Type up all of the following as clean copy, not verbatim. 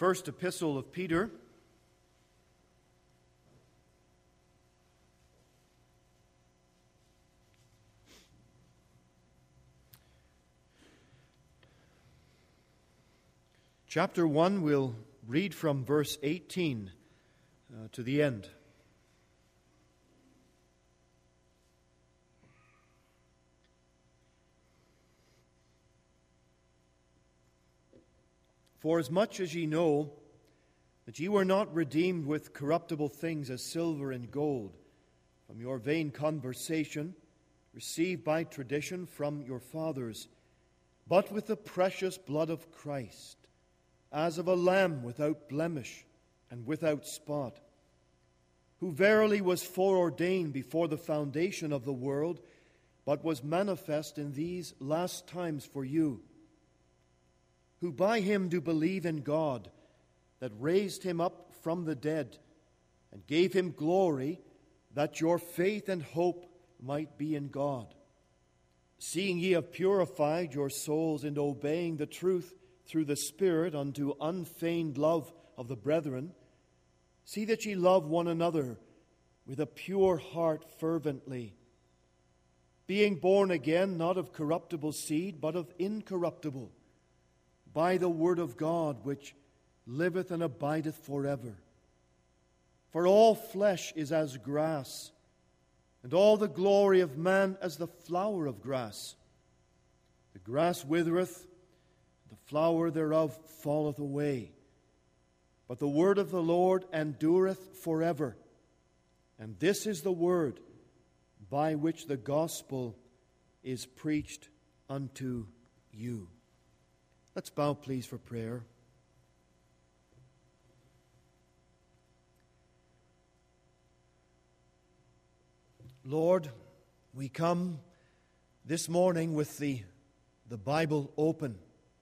First epistle of Peter, chapter 1, we'll read from verse 18 to the end. For as much as ye know that ye were not redeemed with corruptible things as silver and gold from your vain conversation received by tradition from your fathers, but with the precious blood of Christ, as of a lamb without blemish and without spot, who verily was foreordained before the foundation of the world, but was manifest in these last times for you, who by him do believe in God, that raised him up from the dead, and gave him glory, that your faith and hope might be in God. Seeing ye have purified your souls in obeying the truth through the Spirit unto unfeigned love of the brethren, see that ye love one another with a pure heart fervently, being born again, not of corruptible seed, but of incorruptible, by the word of God, which liveth and abideth forever. For all flesh is as grass, and all the glory of man as the flower of grass. The grass withereth, the flower thereof falleth away. But the word of the Lord endureth forever. And this is the word by which the gospel is preached unto you. Let's bow, please, for prayer. Lord, we come this morning with the Bible open.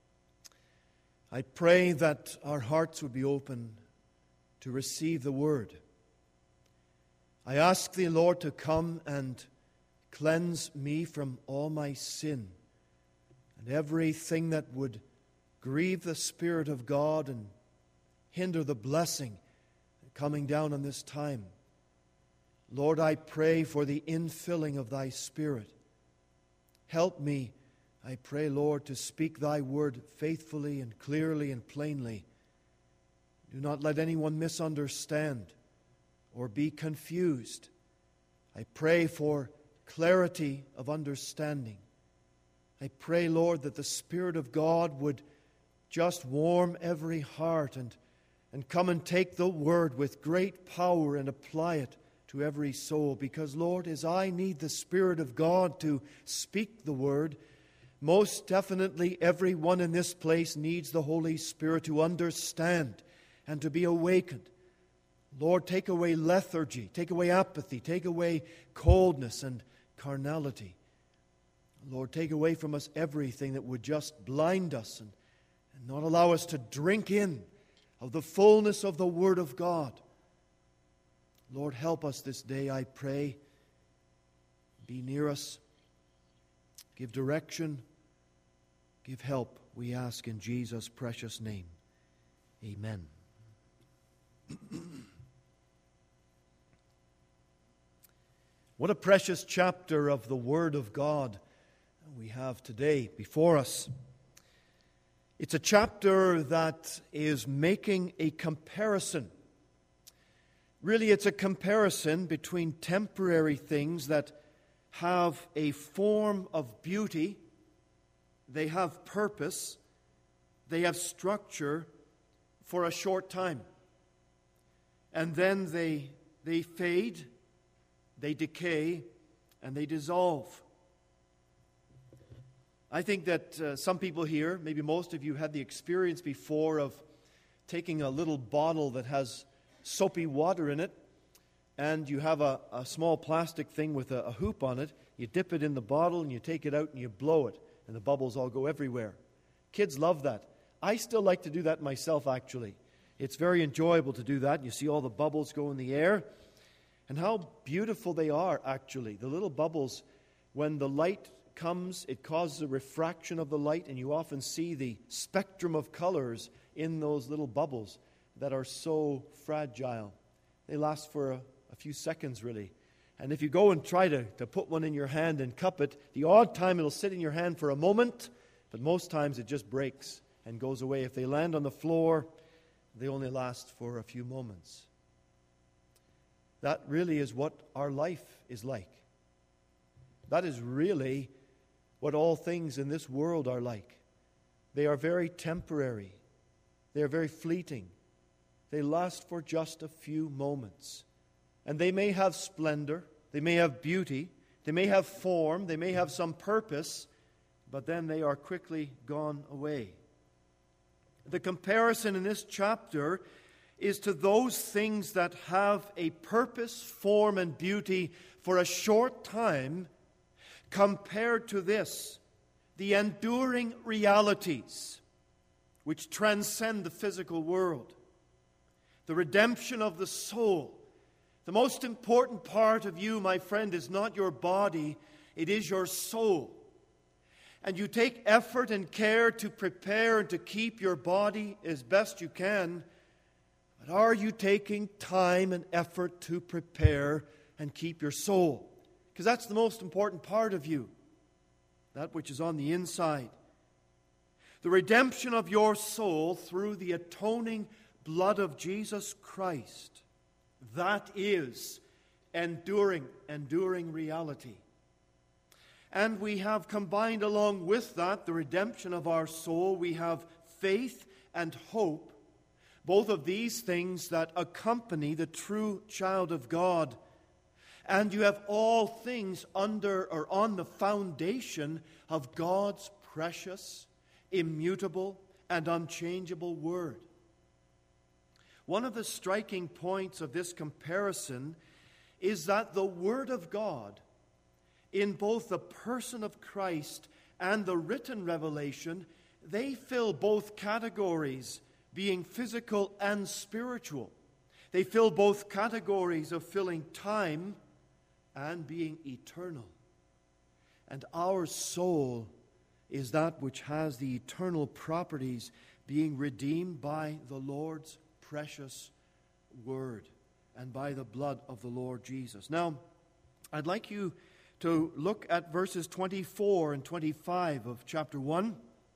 I pray that our hearts would be open to receive the Word. I ask Thee, Lord, to come and cleanse me from all my sin and everything that would grieve the Spirit of God and hinder the blessing coming down on this time. Lord, I pray for the infilling of Thy Spirit. Help me, I pray, Lord, to speak Thy word faithfully and clearly and plainly. Do not let anyone misunderstand or be confused. I pray for clarity of understanding. I pray, Lord, that the Spirit of God would just warm every heart and come and take the word with great power and apply it to every soul. Because, Lord, as I need the Spirit of God to speak the word, most definitely everyone in this place needs the Holy Spirit to understand and to be awakened. Lord, take away lethargy, take away apathy, take away coldness and carnality. Lord, take away from us everything that would just blind us and not allow us to drink in of the fullness of the Word of God. Lord, help us this day, I pray. Be near us. Give direction. Give help, we ask in Jesus' precious name. Amen. What a precious chapter of the Word of God we have today before us. It's a chapter that is making a comparison. Really, it's a comparison between temporary things that have a form of beauty, they have purpose, they have structure for a short time. And then they fade, they decay, and they dissolve. I think that some people here, maybe most of you, had the experience before of taking a little bottle that has soapy water in it, and you have a small plastic thing with a hoop on it. You dip it in the bottle, and you take it out, and you blow it, and the bubbles all go everywhere. Kids love that. I still like to do that myself, actually. It's very enjoyable to do that. You see all the bubbles go in the air, and how beautiful they are, actually. The little bubbles, when the light comes, it causes a refraction of the light, and you often see the spectrum of colors in those little bubbles that are so fragile. They last for a few seconds, really. And if you go and try to put one in your hand and cup it, the odd time it'll sit in your hand for a moment, but most times it just breaks and goes away. If they land on the floor, they only last for a few moments. That really is what our life is like. That is really what all things in this world are like. They are very temporary. They are very fleeting. They last for just a few moments. And they may have splendor, they may have beauty, they may have form, they may have some purpose, but then they are quickly gone away. The comparison in this chapter is to those things that have a purpose, form, and beauty for a short time, compared to this, the enduring realities which transcend the physical world. The redemption of the soul. The most important part of you, my friend, is not your body, it is your soul. And you take effort and care to prepare and to keep your body as best you can, but are you taking time and effort to prepare and keep your soul? Because that's the most important part of you, that which is on the inside. The redemption of your soul through the atoning blood of Jesus Christ. That is enduring reality. And we have combined along with that the redemption of our soul. We have faith and hope, both of these things that accompany the true child of God. And you have all things under or on the foundation of God's precious, immutable, and unchangeable Word. One of the striking points of this comparison is that the Word of God, in both the person of Christ and the written revelation, they fill both categories, being physical and spiritual. They fill both categories of filling time and being eternal. And our soul is that which has the eternal properties, being redeemed by the Lord's precious Word and by the blood of the Lord Jesus. Now, I'd like you to look at verses 24 and 25 of chapter 1.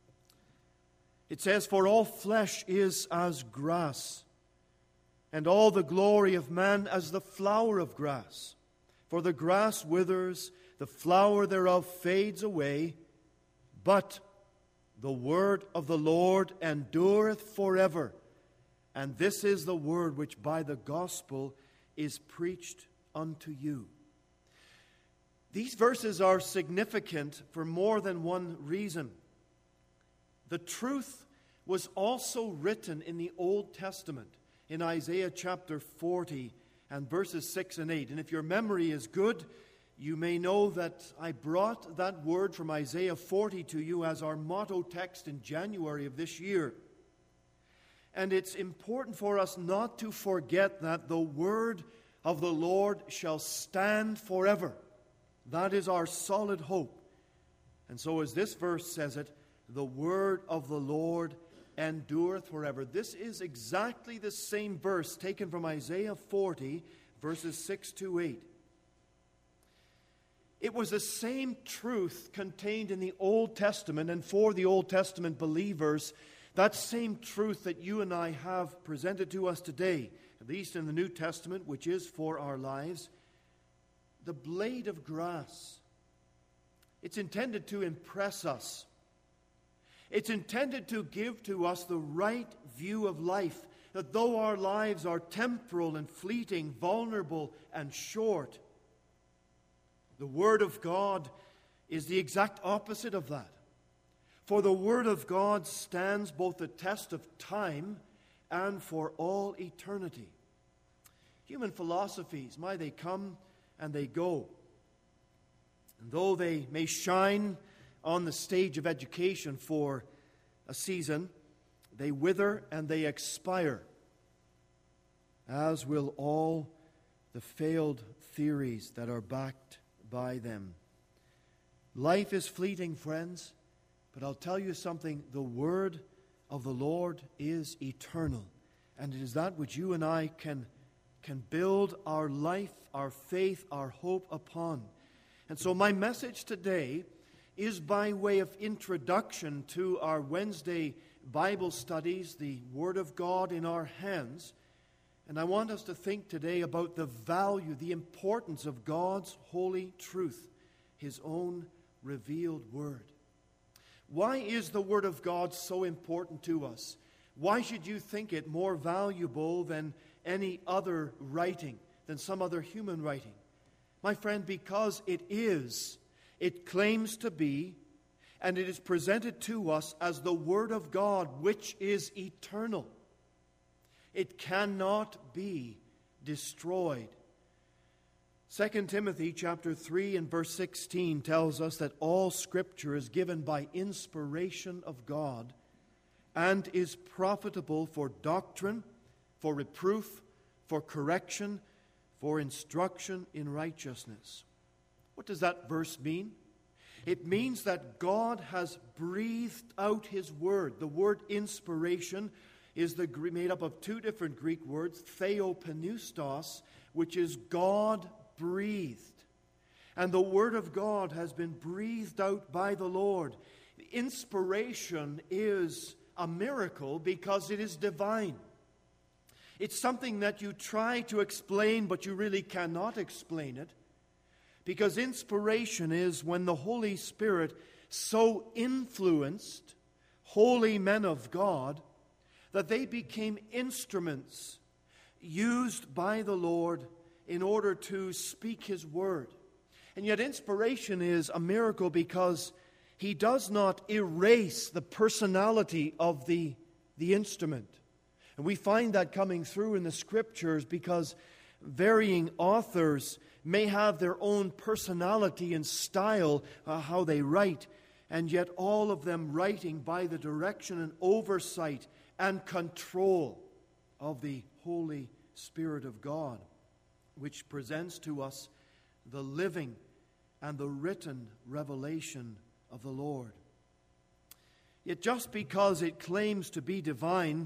It says, "For all flesh is as grass, and all the glory of man as the flower of grass. For the grass withers, the flower thereof fades away, but the word of the Lord endureth forever. And this is the word which by the gospel is preached unto you." These verses are significant for more than one reason. The truth was also written in the Old Testament, in Isaiah chapter 40 and verses 6 and 8. And if your memory is good, you may know that I brought that word from Isaiah 40 to you as our motto text in January of this year. And it's important for us not to forget that the word of the Lord shall stand forever. That is our solid hope. And so as this verse says it, the word of the Lord endureth forever. This is exactly the same verse taken from Isaiah 40, verses 6 to 8. It was the same truth contained in the Old Testament, and for the Old Testament believers, that same truth that you and I have presented to us today, at least in the New Testament, which is for our lives. The blade of grass, it's intended to impress us. It's intended to give to us the right view of life, that though our lives are temporal and fleeting, vulnerable and short, the Word of God is the exact opposite of that. For the Word of God stands both the test of time and for all eternity. Human philosophies, they come and they go. And though they may shine on the stage of education for a season, they wither and they expire, as will all the failed theories that are backed by them. Life is fleeting, friends, but I'll tell you something. The word of the Lord is eternal, and it is that which you and I can build our life, our faith, our hope upon. And so my message today is by way of introduction to our Wednesday Bible studies, the Word of God in our hands. And I want us to think today about the value, the importance of God's holy truth, His own revealed Word. Why is the Word of God so important to us? Why should you think it more valuable than any other writing, than some other human writing? My friend, because it claims to be, and it is presented to us as the Word of God, which is eternal. It cannot be destroyed. 2 Timothy chapter 3 and verse 16 tells us that all Scripture is given by inspiration of God and is profitable for doctrine, for reproof, for correction, for instruction in righteousness. What does that verse mean? It means that God has breathed out His Word. The word inspiration is made up of two different Greek words, theopneustos, which is God-breathed. And the Word of God has been breathed out by the Lord. Inspiration is a miracle because it is divine. It's something that you try to explain, but you really cannot explain it. Because inspiration is when the Holy Spirit so influenced holy men of God that they became instruments used by the Lord in order to speak His word. And yet inspiration is a miracle because He does not erase the personality of the instrument. And we find that coming through in the Scriptures because varying authors may have their own personality and style, how they write, and yet all of them writing by the direction and oversight and control of the Holy Spirit of God, which presents to us the living and the written revelation of the Lord. Yet just because it claims to be divine,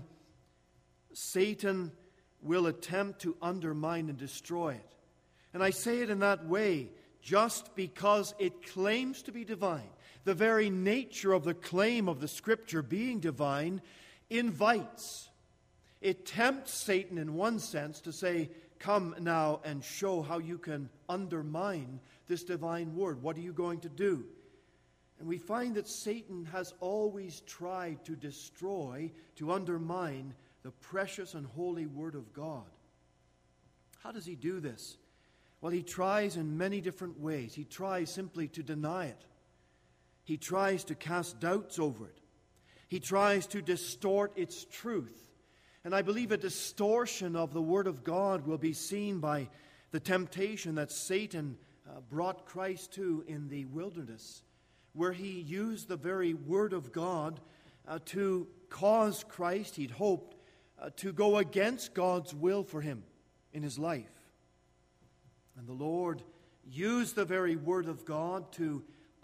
Satan will attempt to undermine and destroy it. And I say it in that way, just because it claims to be divine. The very nature of the claim of the Scripture being divine invites. It tempts Satan in one sense to say, come now and show how you can undermine this divine word. What are you going to do? And we find that Satan has always tried to destroy, to undermine the precious and holy Word of God. How does he do this? Well, he tries in many different ways. He tries simply to deny it. He tries to cast doubts over it. He tries to distort its truth. And I believe a distortion of the Word of God will be seen by the temptation that Satan brought Christ to in the wilderness, where he used the very Word of God to cause Christ, he'd hoped, to go against God's will for him in his life. And the Lord used the very Word of God to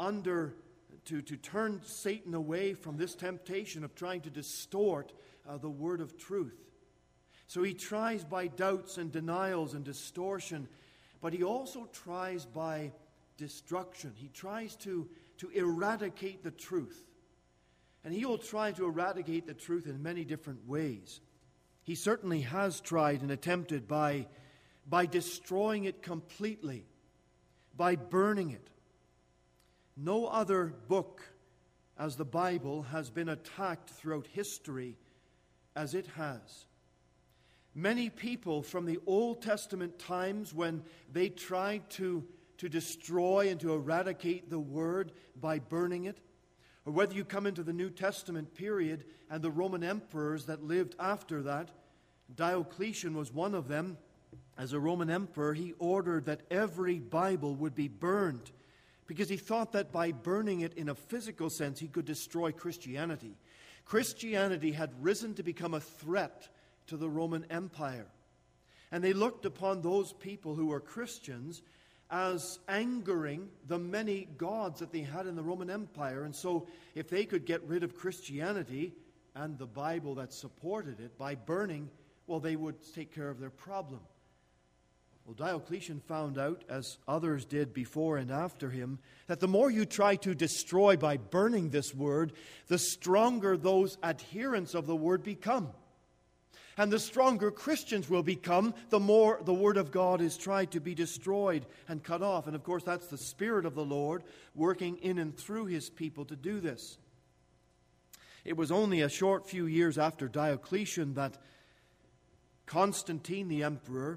turn Satan away from this temptation of trying to distort the word of truth. So he tries by doubts and denials and distortion, but he also tries by destruction. He tries to eradicate the truth. And he will try to eradicate the truth in many different ways. He certainly has tried and attempted by destroying it completely, by burning it. No other book, as the Bible, has been attacked throughout history as it has. Many people from the Old Testament times, when they tried to destroy and to eradicate the Word by burning it, or whether you come into the New Testament period and the Roman emperors that lived after that, Diocletian was one of them. As a Roman emperor, he ordered that every Bible would be burned because he thought that by burning it in a physical sense, he could destroy Christianity. Christianity had risen to become a threat to the Roman Empire. And they looked upon those people who were Christians as angering the many gods that they had in the Roman Empire. And so if they could get rid of Christianity and the Bible that supported it by burning, well, they would take care of their problem. Well, Diocletian found out, as others did before and after him, that the more you try to destroy by burning this word, the stronger those adherents of the word become. And the stronger Christians will become, the more the word of God is tried to be destroyed and cut off. And of course, that's the Spirit of the Lord working in and through his people to do this. It was only a short few years after Diocletian that Constantine the emperor,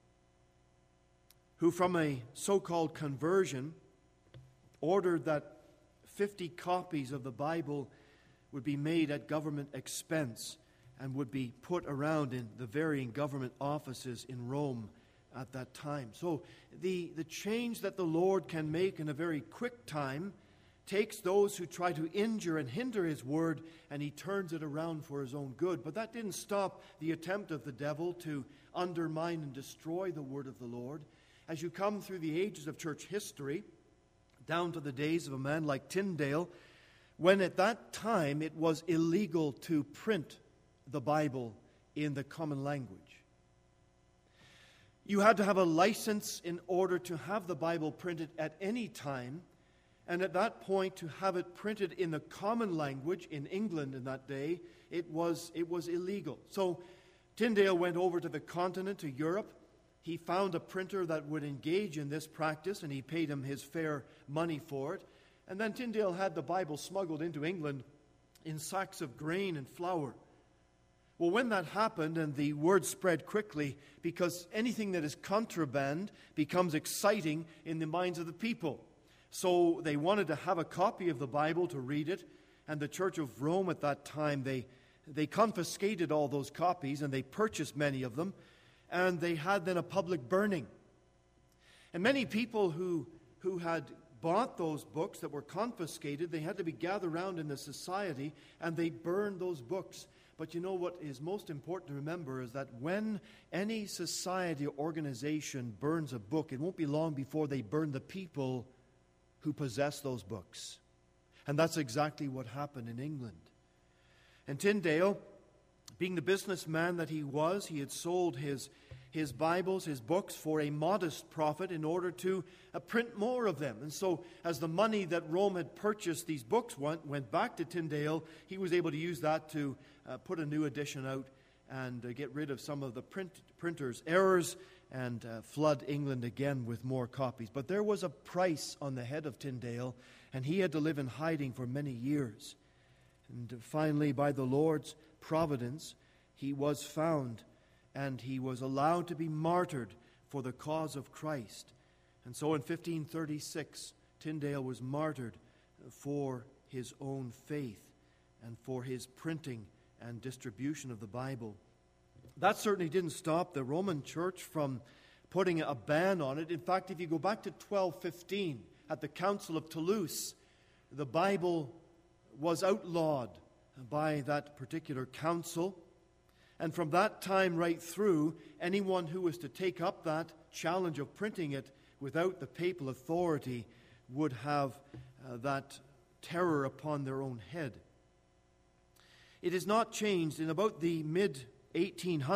who from a so-called conversion ordered that 50 copies of the Bible would be made at government expense and would be put around in the varying government offices in Rome at that time. So the change that the Lord can make in a very quick time takes those who try to injure and hinder his word, and he turns it around for his own good. But that didn't stop the attempt of the devil to undermine and destroy the word of the Lord. As you come through the ages of church history, down to the days of a man like Tyndale, when at that time it was illegal to print the Bible in the common language. You had to have a license in order to have the Bible printed at any time, and at that point to have it printed in the common language in England in that day, it was illegal. So Tyndale went over to the continent, to Europe. He found a printer that would engage in this practice, and he paid him his fair money for it. And then Tyndale had the Bible smuggled into England in sacks of grain and flour. Well, when that happened, and the word spread quickly, because anything that is contraband becomes exciting in the minds of the people. So they wanted to have a copy of the Bible to read it, and the Church of Rome at that time, they confiscated all those copies, and they purchased many of them, and they had then a public burning. And many people who had bought those books that were confiscated, they had to be gathered around in the society, and they burned those books. But you know what is most important to remember is that when any society or organization burns a book, it won't be long before they burn the people who possess those books. And that's exactly what happened in England. And Tyndale, being the businessman that he was, he had sold his Bibles, his books, for a modest profit in order to print more of them. And so as the money that Rome had purchased these books went back to Tyndale, he was able to use that to put a new edition out and get rid of some of the printer's errors and flood England again with more copies. But there was a price on the head of Tyndale, and he had to live in hiding for many years. And finally, by the Lord's providence, he was found, and he was allowed to be martyred for the cause of Christ. And so in 1536, Tyndale was martyred for his own faith and for his printing and distribution of the Bible. That certainly didn't stop the Roman Church from putting a ban on it. In fact, if you go back to 1215, at the Council of Toulouse, the Bible was outlawed by that particular council. And from that time right through, anyone who was to take up that challenge of printing it without the papal authority would have that terror upon their own head. It has not changed. In about the mid-1800s,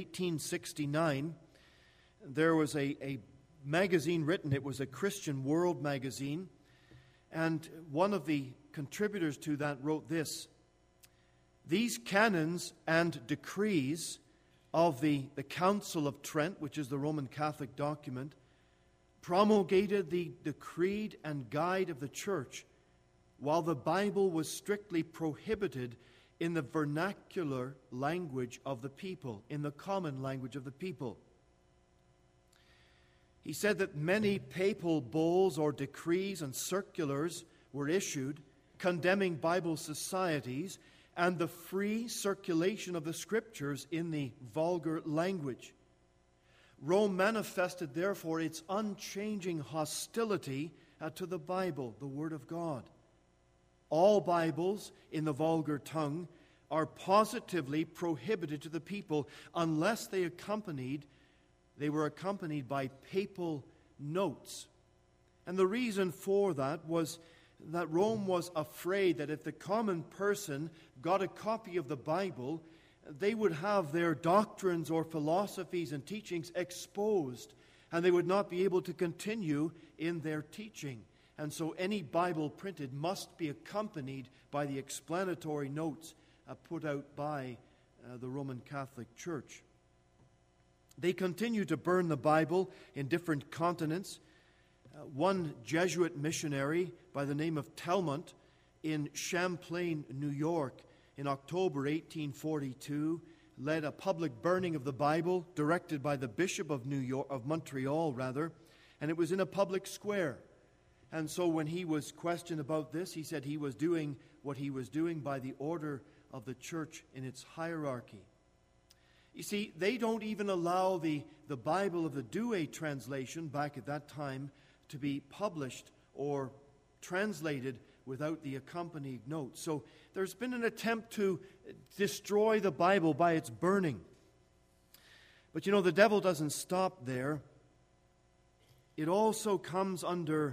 1869, there was a magazine written. It was a Christian World magazine. And one of the contributors to that wrote this: "These canons and decrees of the Council of Trent," which is the Roman Catholic document, "promulgated the creed and guide of the Church, while the Bible was strictly prohibited in the vernacular language of the people, in the common language of the people." He said that many papal bulls or decrees and circulars were issued condemning Bible societies and the free circulation of the Scriptures in the vulgar language. Rome manifested, therefore, its unchanging hostility to the Bible, the Word of God. All Bibles in the vulgar tongue are positively prohibited to the people unless they were accompanied by papal notes. And the reason for that was that Rome was afraid that if the common person got a copy of the Bible, they would have their doctrines or philosophies and teachings exposed, and they would not be able to continue in their teaching. And so any Bible printed must be accompanied by the explanatory notes put out by the Roman Catholic Church. They continue to burn the Bible in different continents. One Jesuit missionary by the name of Telmont in Champlain, New York, in October 1842, led a public burning of the Bible directed by the Bishop of Montreal, and it was in a public square. And so when he was questioned about this, he said he was doing what he was doing by the order of the church in its hierarchy. You see, they don't even allow the Bible of the Douay translation back at that time to be published or translated without the accompanying notes. So there's been an attempt to destroy the Bible by its burning. But you know, the devil doesn't stop there. It also comes under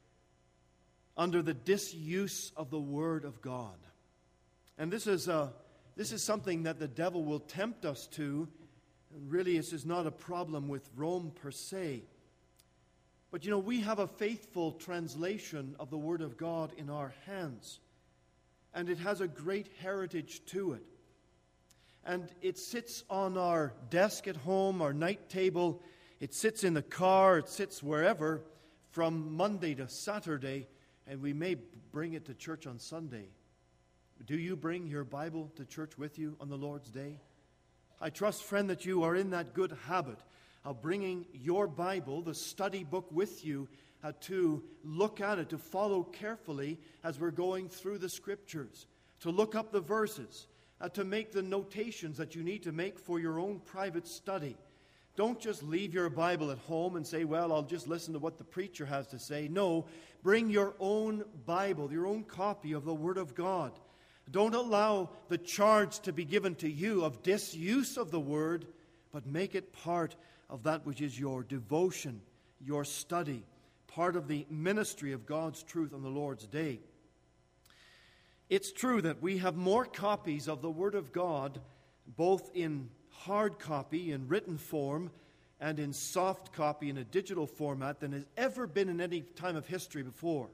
the disuse of the Word of God. And this is something that the devil will tempt us to. And really, this is not a problem with Rome per se. But you know, we have a faithful translation of the Word of God in our hands. And it has a great heritage to it. And it sits on our desk at home, our night table. It sits in the car. It sits wherever from Monday to Saturday. And we may bring it to church on Sunday. Do you bring your Bible to church with you on the Lord's Day? I trust, friend, that you are in that good habit of bringing your Bible, the study book, with you to look at it, to follow carefully as we're going through the Scriptures, to look up the verses, to make the notations that you need to make for your own private study. Don't just leave your Bible at home and say, well, I'll just listen to what the preacher has to say. No, bring your own Bible, your own copy of the Word of God. Don't allow the charge to be given to you of disuse of the Word, but make it part of that which is your devotion, your study, part of the ministry of God's truth on the Lord's Day. It's true that we have more copies of the Word of God, both in hard copy, in written form, and in soft copy, in a digital format, than has ever been in any time of history before.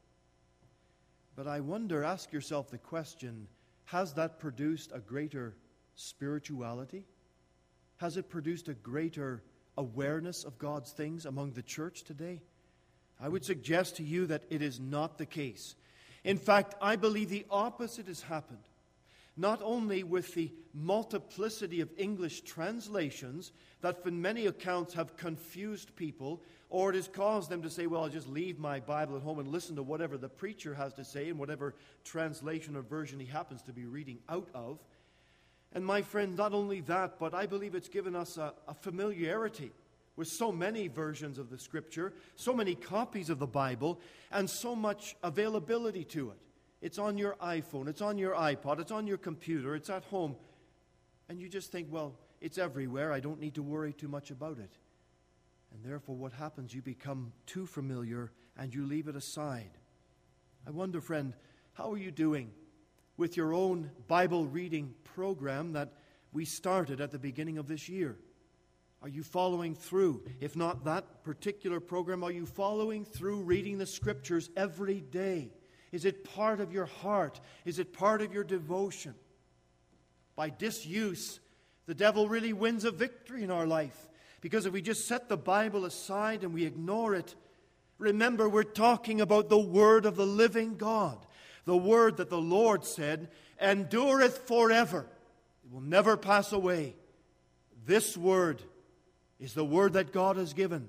But I wonder, ask yourself the question, has that produced a greater spirituality? Has it produced a greater awareness of God's things among the church today? I would suggest to you that it is not the case. In fact, I believe the opposite has happened. Not only with the multiplicity of English translations that from many accounts have confused people, or it has caused them to say, well, I'll just leave my Bible at home and listen to whatever the preacher has to say in whatever translation or version he happens to be reading out of. And my friend, not only that, but I believe it's given us a familiarity with so many versions of the Scripture, so many copies of the Bible, and so much availability to it. It's on your iPhone, it's on your iPod, it's on your computer, it's at home. And you just think, well, it's everywhere, I don't need to worry too much about it. And therefore what happens, you become too familiar and you leave it aside. I wonder, friend, how are you doing with your own Bible reading program that we started at the beginning of this year? Are you following through? If not that particular program, are you following through reading the Scriptures every day? Is it part of your heart? Is it part of your devotion? By disuse, the devil really wins a victory in our life. Because if we just set the Bible aside and we ignore it, remember, we're talking about the Word of the living God. The Word that the Lord said, endureth forever. It will never pass away. This Word is the Word that God has given.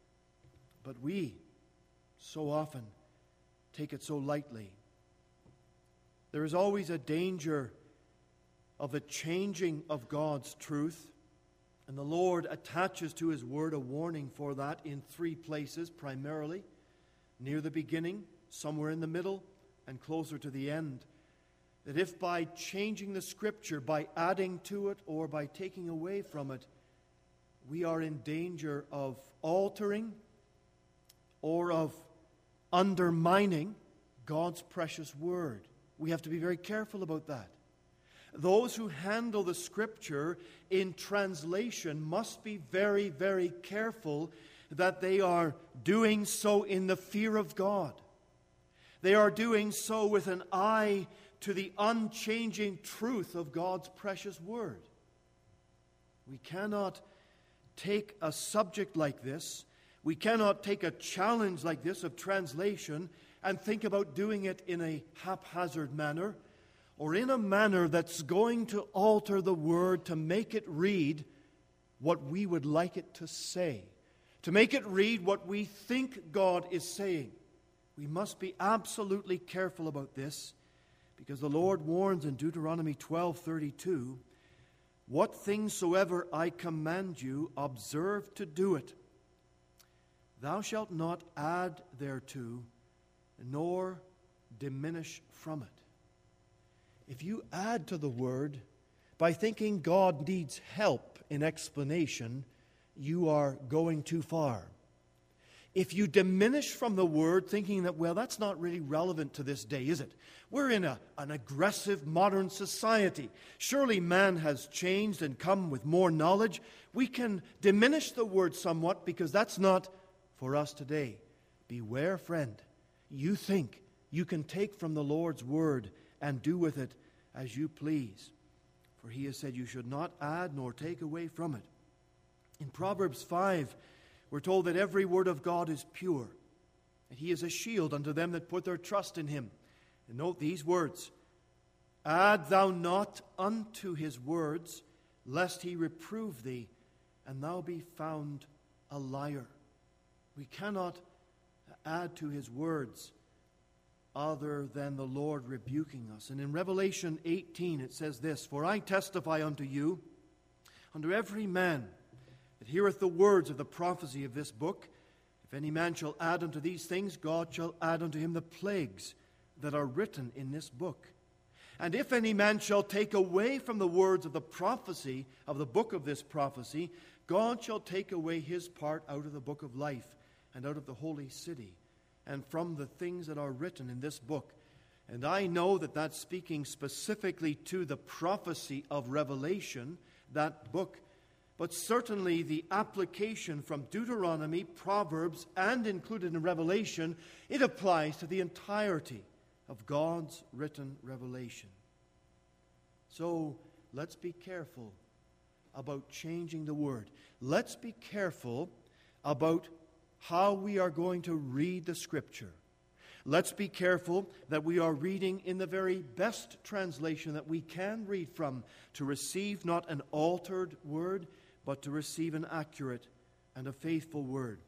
But we so often take it so lightly. There is always a danger of the changing of God's truth. And the Lord attaches to His Word a warning for that in three places, primarily. Near the beginning, somewhere in the middle, and closer to the end. That if by changing the Scripture, by adding to it, or by taking away from it, we are in danger of altering or of undermining God's precious word. We have to be very careful about that. Those who handle the Scripture in translation must be very, very careful that they are doing so in the fear of God. They are doing so with an eye to the unchanging truth of God's precious word. We cannot take a subject like this, we cannot take a challenge like this of translation and think about doing it in a haphazard manner or in a manner that's going to alter the word to make it read what we would like it to say, to make it read what we think God is saying. We must be absolutely careful about this, because the Lord warns in Deuteronomy 12:32, "What things soever I command you, observe to do it. Thou shalt not add thereto, nor diminish from it." If you add to the word by thinking God needs help in explanation, you are going too far. If you diminish from the word thinking that, well, that's not really relevant to this day, is it? We're in an aggressive modern society. Surely man has changed and come with more knowledge. We can diminish the word somewhat because that's not for us today. Beware, friend. You think you can take from the Lord's word and do with it as you please. For he has said you should not add nor take away from it. In Proverbs 5, we're told that every word of God is pure, and he is a shield unto them that put their trust in him. And note these words, "Add thou not unto his words, lest he reprove thee, and thou be found a liar." We cannot add to his words other than the Lord rebuking us. And in Revelation 18 it says this, "For I testify unto you, unto every man that heareth the words of the prophecy of this book, if any man shall add unto these things, God shall add unto him the plagues that are written in this book. And if any man shall take away from the words of the prophecy of the book of this prophecy, God shall take away his part out of the book of life and out of the holy city, and from the things that are written in this book." And I know that that's speaking specifically to the prophecy of Revelation, that book. But certainly the application from Deuteronomy, Proverbs, and included in Revelation, it applies to the entirety of God's written revelation. So let's be careful about changing the word. Let's be careful about how we are going to read the Scripture. Let's be careful that we are reading in the very best translation that we can read from, to receive not an altered word, but to receive an accurate and a faithful word.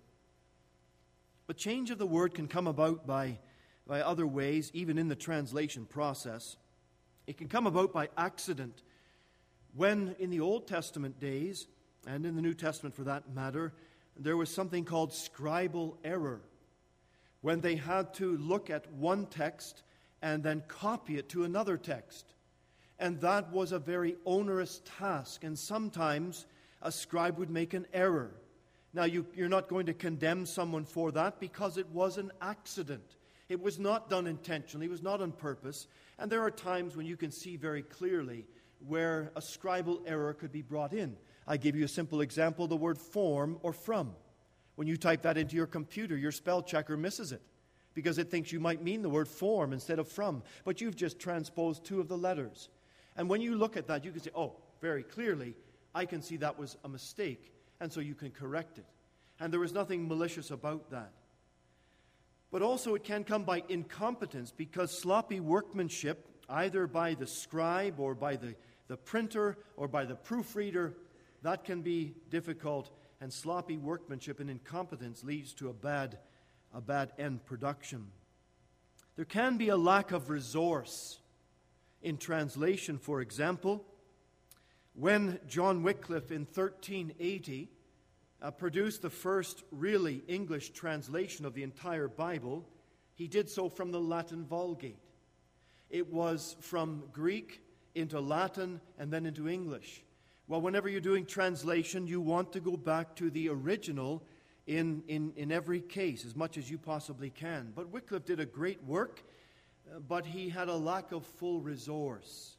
But change of the word can come about by other ways, even in the translation process. It can come about by accident. When in the Old Testament days, and in the New Testament for that matter, there was something called scribal error, when they had to look at one text and then copy it to another text. And that was a very onerous task, and sometimes a scribe would make an error. Now, you're not going to condemn someone for that because it was an accident. It was not done intentionally. It was not on purpose. And there are times when you can see very clearly where a scribal error could be brought in. I give you a simple example, the word form or from. When you type that into your computer, your spell checker misses it because it thinks you might mean the word form instead of from, but you've just transposed two of the letters. And when you look at that, you can say, oh, very clearly, I can see that was a mistake, and so you can correct it. And there was nothing malicious about that. But also it can come by incompetence, because sloppy workmanship, either by the scribe or by the printer or by the proofreader, that can be difficult, and sloppy workmanship and incompetence leads to a bad end production. There can be a lack of resource in translation. For example, when John Wycliffe in 1380 produced the first really English translation of the entire Bible, he did so from the Latin Vulgate. It was from Greek into Latin and then into English. Well, whenever you're doing translation, you want to go back to the original in every case as much as you possibly can. But Wycliffe did a great work, but he had a lack of full resource.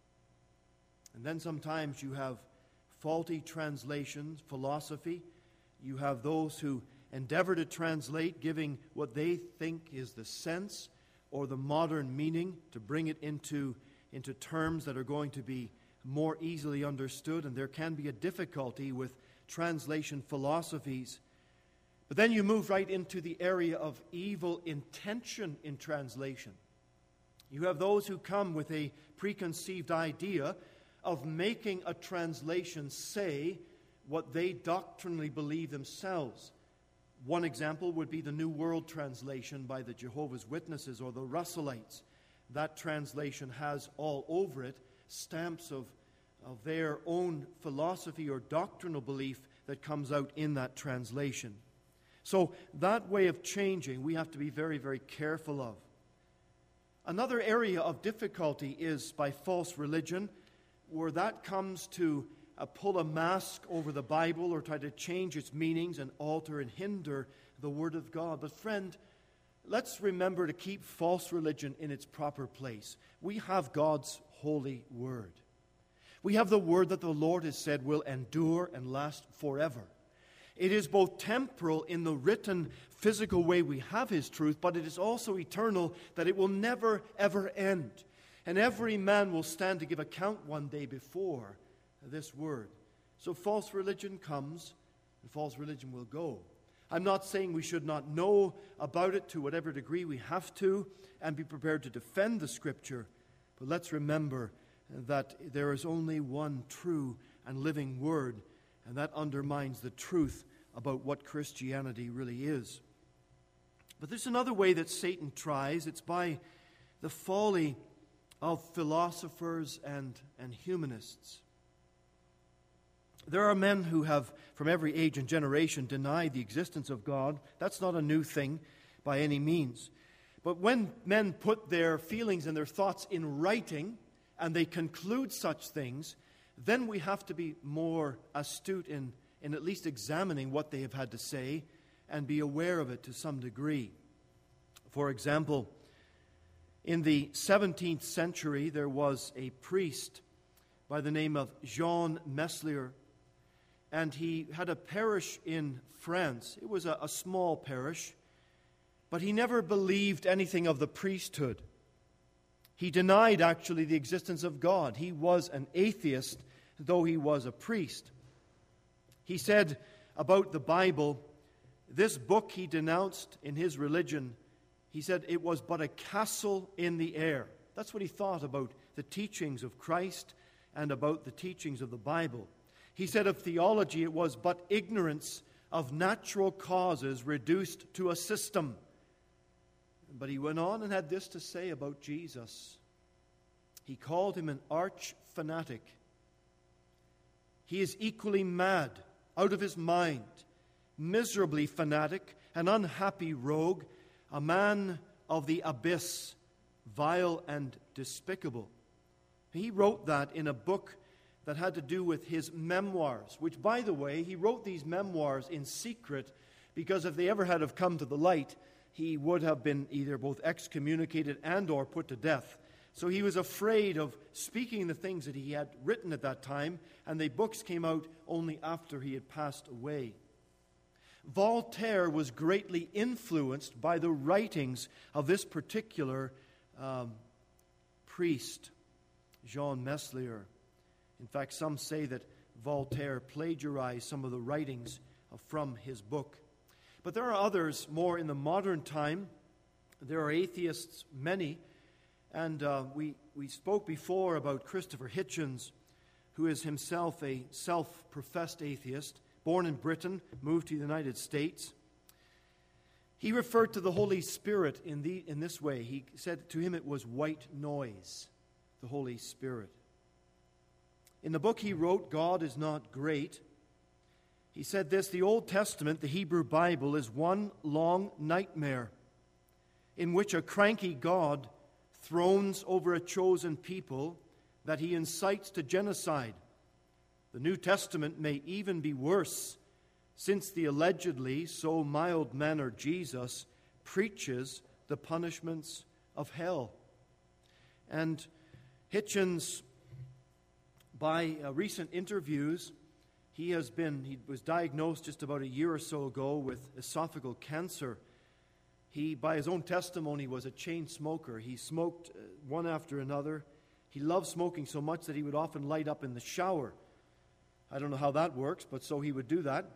And then sometimes you have faulty translations, philosophy. You have those who endeavor to translate, giving what they think is the sense or the modern meaning, to bring it into terms that are going to be more easily understood. And there can be a difficulty with translation philosophies. But then you move right into the area of evil intention in translation. You have those who come with a preconceived idea of making a translation say what they doctrinally believe themselves. One example would be the New World Translation by the Jehovah's Witnesses or the Russellites. That translation has all over it stamps of their own philosophy or doctrinal belief that comes out in that translation. So that way of changing we have to be very, very careful of. Another area of difficulty is by false religion, where that comes to pull a mask over the Bible or try to change its meanings and alter and hinder the Word of God. But friend, let's remember to keep false religion in its proper place. We have God's holy Word. We have the Word that the Lord has said will endure and last forever. It is both temporal in the written, physical way we have His truth, but it is also eternal, that it will never, ever end. And every man will stand to give account one day before this Word. So false religion comes, and false religion will go. I'm not saying we should not know about it to whatever degree we have to, and be prepared to defend the Scripture. But let's remember that there is only one true and living Word, and that undermines the truth about what Christianity really is. But there's another way that Satan tries. It's by the folly of philosophers and humanists. There are men who have, from every age and generation, denied the existence of God. That's not a new thing by any means. But when men put their feelings and their thoughts in writing, and they conclude such things, then we have to be more astute in at least examining what they have had to say and be aware of it to some degree. For example, in the 17th century, there was a priest by the name of Jean Meslier, and he had a parish in France. It was a small parish, but he never believed anything of the priesthood. He denied actually the existence of God. He was an atheist, though he was a priest. He said about the Bible, this book he denounced in his religion, he said it was but a castle in the air. That's what he thought about the teachings of Christ and about the teachings of the Bible. He said of theology it was but ignorance of natural causes reduced to a system. But he went on and had this to say about Jesus. He called him an arch fanatic. He is equally mad, out of his mind, miserably fanatic, an unhappy rogue, a man of the abyss, vile and despicable. He wrote that in a book that had to do with his memoirs, which, by the way, he wrote these memoirs in secret because if they ever had have come to the light, he would have been either both excommunicated and or put to death. So he was afraid of speaking the things that he had written at that time, and the books came out only after he had passed away. Voltaire was greatly influenced by the writings of this particular priest, Jean Meslier. In fact, some say that Voltaire plagiarized some of the writings from his book. But there are others more in the modern time. There are atheists, many. And we spoke before about Christopher Hitchens, who is himself a self-professed atheist, born in Britain, moved to the United States. He referred to the Holy Spirit in this way. He said to him it was white noise, the Holy Spirit. In the book he wrote, God is Not Great, he said this: the Old Testament, the Hebrew Bible, is one long nightmare in which a cranky God thrones over a chosen people that he incites to genocide. The New Testament may even be worse, since the allegedly so mild-mannered Jesus preaches the punishments of hell. And Hitchens, by recent interviews, he was diagnosed just about a year or so ago with esophageal cancer. He, by his own testimony, was a chain smoker. He smoked one after another. He loved smoking so much that he would often light up in the shower. I don't know how that works, but so he would do that.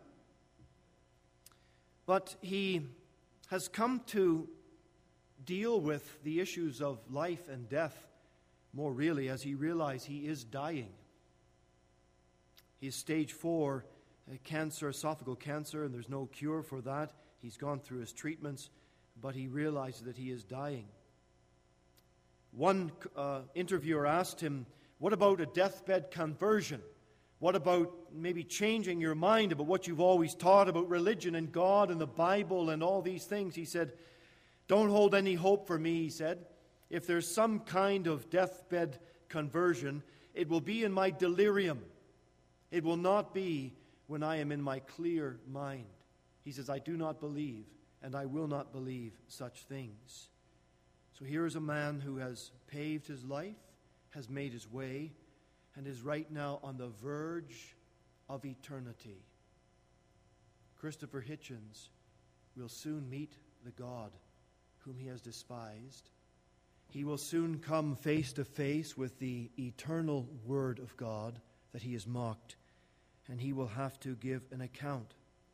But he has come to deal with the issues of life and death more really as he realized he is dying. He is stage 4 cancer, esophageal cancer, and there's no cure for that. He's gone through his treatments, but he realizes that he is dying. One interviewer asked him, what about a deathbed conversion? What about maybe changing your mind about what you've always taught about religion and God and the Bible and all these things? He said, don't hold any hope for me, he said. If there's some kind of deathbed conversion, it will be in my delirium. It will not be when I am in my clear mind. He says, I do not believe, and I will not believe such things. So here is a man who has paved his life, has made his way, and is right now on the verge of eternity. Christopher Hitchens will soon meet the God whom he has despised. He will soon come face to face with the eternal Word of God that he has mocked, and he will have to give an account.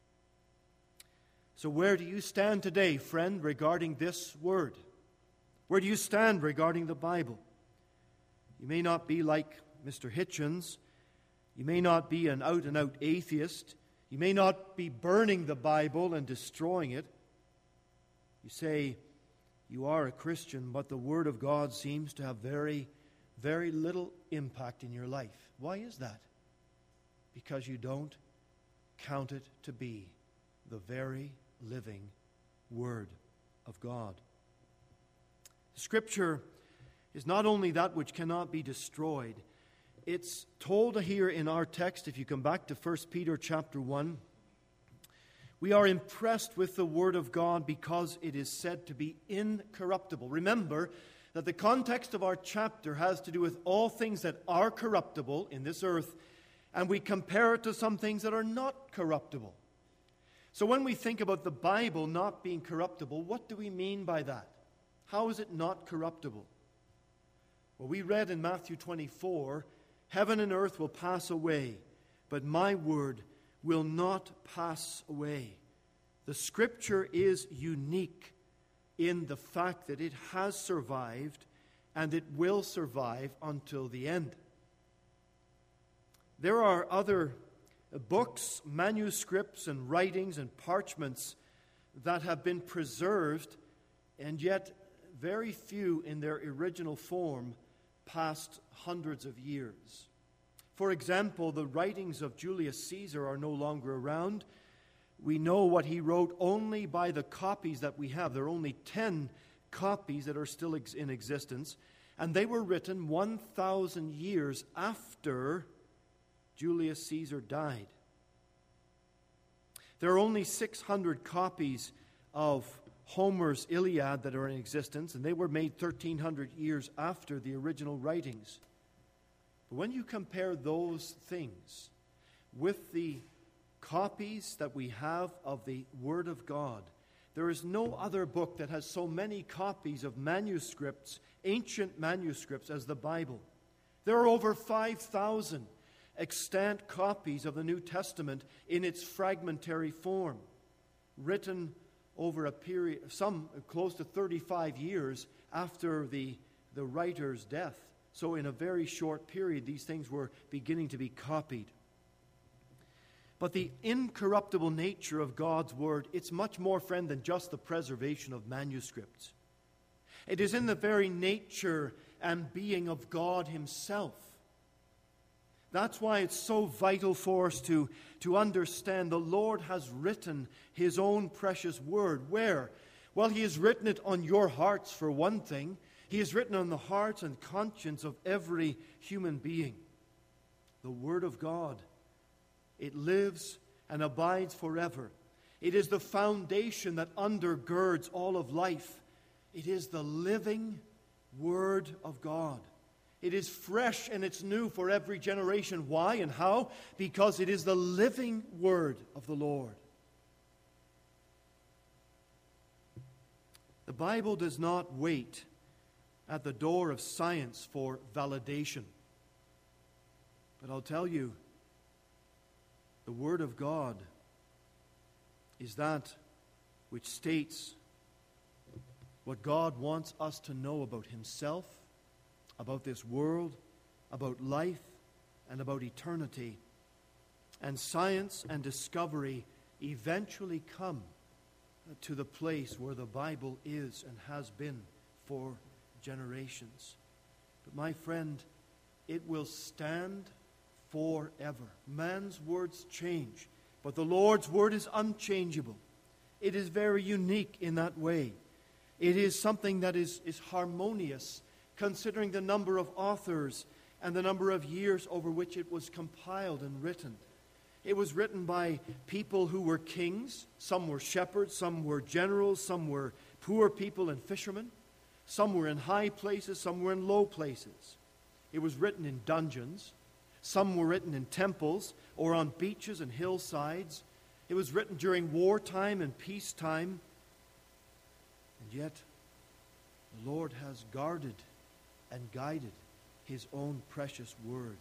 So where do you stand today, friend, regarding this Word? Where do you stand regarding the Bible? You may not be like Mr. Hitchens. You may not be an out-and-out atheist. You may not be burning the Bible and destroying it. You say you are a Christian, but the Word of God seems to have very, very little impact in your life. Why is that? Because you don't count it to be the very living Word of God. Scripture is not only that which cannot be destroyed. It's told here in our text, if you come back to 1 Peter chapter 1, we are impressed with the Word of God because it is said to be incorruptible. Remember that the context of our chapter has to do with all things that are corruptible in this earth, and we compare it to some things that are not corruptible. So when we think about the Bible not being corruptible, what do we mean by that? How is it not corruptible? Well, we read in Matthew 24, heaven and earth will pass away, but my word will not pass away. The Scripture is unique in the fact that it has survived and it will survive until the end. There are other books, manuscripts, and writings and parchments that have been preserved, and yet very few in their original form past hundreds of years. For example, the writings of Julius Caesar are no longer around. We know what he wrote only by the copies that we have. There are only 10 copies that are still in existence, and they were written 1,000 years after Julius Caesar died. There are only 600 copies of Homer's Iliad that are in existence, and they were made 1,300 years after the original writings. But when you compare those things with the copies that we have of the Word of God, there is no other book that has so many copies of manuscripts, ancient manuscripts, as the Bible. There are over 5,000 extant copies of the New Testament in its fragmentary form, written over a period, some close to 35 years after the writer's death. So in a very short period, these things were beginning to be copied. But the incorruptible nature of God's Word, it's much more, friend, than just the preservation of manuscripts. It is in the very nature and being of God Himself. That's why it's so vital for us to understand the Lord has written His own precious Word. Where? Well, He has written it on your hearts, for one thing. He has written on the hearts and conscience of every human being. The Word of God, it lives and abides forever. It is the foundation that undergirds all of life. It is the living Word of God. It is fresh and it's new for every generation. Why and how? Because it is the living Word of the Lord. The Bible does not wait at the door of science for validation. But I'll tell you, the Word of God is that which states what God wants us to know about Himself, about this world, about life, and about eternity. And science and discovery eventually come to the place where the Bible is and has been for generations. But my friend, it will stand forever. Man's words change, but the Lord's Word is unchangeable. It is very unique in that way. It is something that is harmonious, considering the number of authors and the number of years over which it was compiled and written. It was written by people who were kings. Some were shepherds, some were generals, some were poor people and fishermen. Some were in high places, some were in low places. It was written in dungeons. Some were written in temples or on beaches and hillsides. It was written during wartime and peacetime. And yet, the Lord has guarded and guided His own precious Word.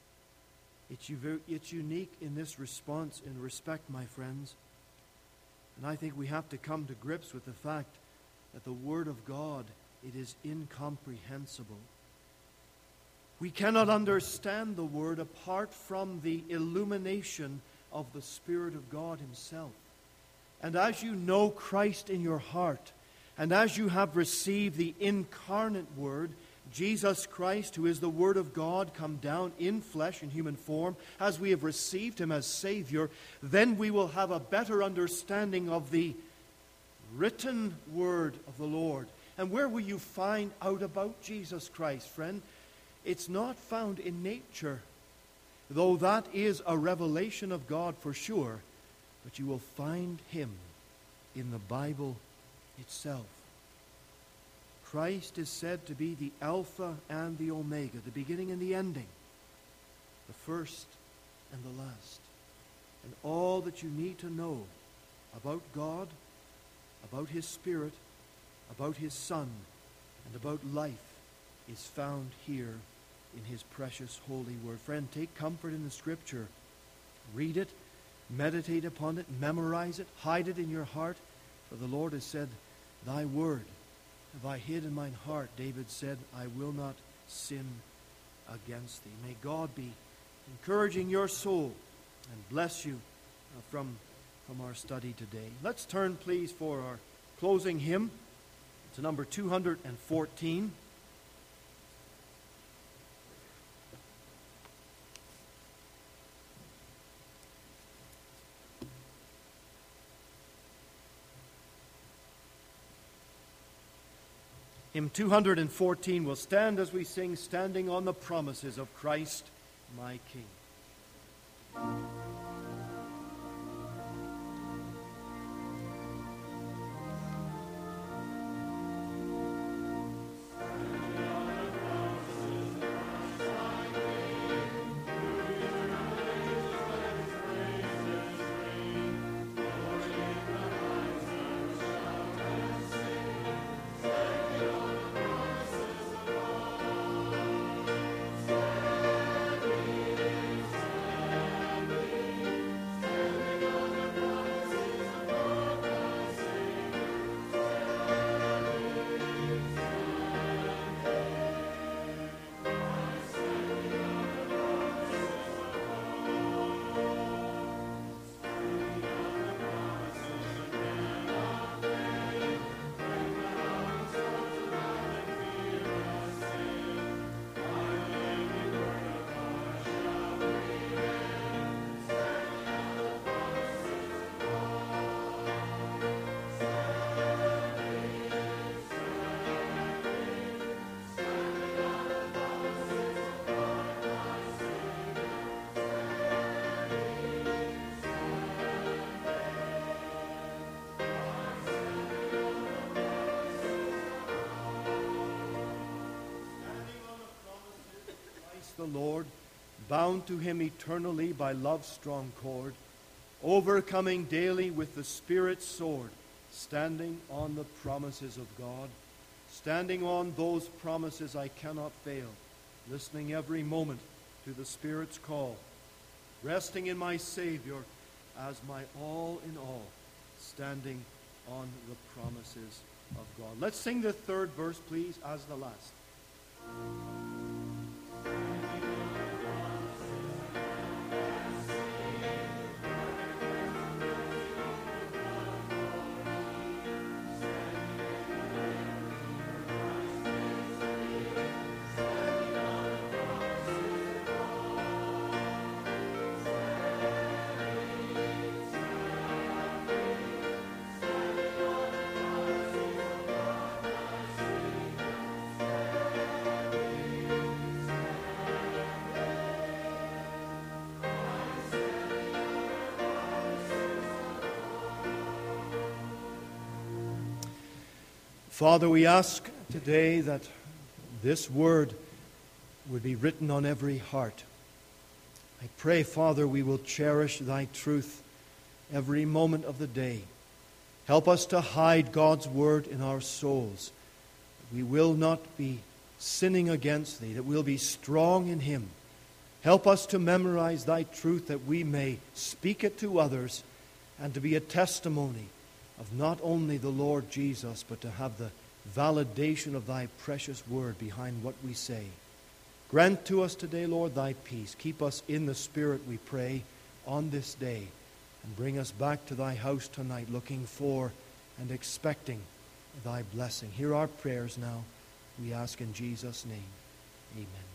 It's unique in this response, in respect, my friends. And I think we have to come to grips with the fact that the Word of God, it is incomprehensible. We cannot understand the Word apart from the illumination of the Spirit of God Himself. And as you know Christ in your heart, and as you have received the incarnate Word, Jesus Christ, who is the Word of God, come down in flesh, in human form, as we have received Him as Savior, then we will have a better understanding of the written Word of the Lord. And where will you find out about Jesus Christ, friend? It's not found in nature, though that is a revelation of God for sure, but you will find Him in the Bible itself. Christ is said to be the Alpha and the Omega, the beginning and the ending, the first and the last. And all that you need to know about God, about His Spirit, about His Son, and about life is found here in His precious holy Word. Friend, take comfort in the Scripture. Read it, meditate upon it, memorize it, hide it in your heart. For the Lord has said, Thy Word have I hid in mine heart. David said, I will not sin against Thee. May God be encouraging your soul and bless you from our study today. Let's turn, please, for our closing hymn to number 214. Hymn 214 will stand as we sing, Standing on the Promises of Christ, my King. Christ the Lord, bound to him eternally by love's strong cord, overcoming daily with the Spirit's sword, standing on the promises of God, standing on those promises I cannot fail, listening every moment to the Spirit's call, resting in my Savior as my all in all, standing on the promises of God. Let's sing the third verse, please, as the last. Father, we ask today that this word would be written on every heart. I pray, Father, we will cherish thy truth every moment of the day. Help us to hide God's word in our souls. We will not be sinning against thee, that we'll be strong in him. Help us to memorize thy truth that we may speak it to others and to be a testimony of not only the Lord Jesus, but to have the validation of thy precious word behind what we say. Grant to us today, Lord, thy peace. Keep us in the Spirit, we pray, on this day. And bring us back to thy house tonight, looking for and expecting thy blessing. Hear our prayers now, we ask in Jesus' name. Amen.